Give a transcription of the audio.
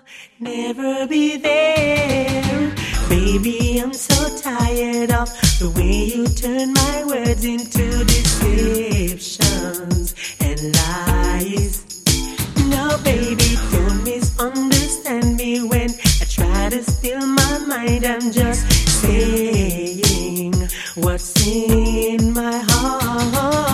never be there. Baby, I'm so tired of the way you turn my words into descriptions and lies. No, baby, don't misunderstand me when I try to steal my mind. I'm just saying what's in my heart.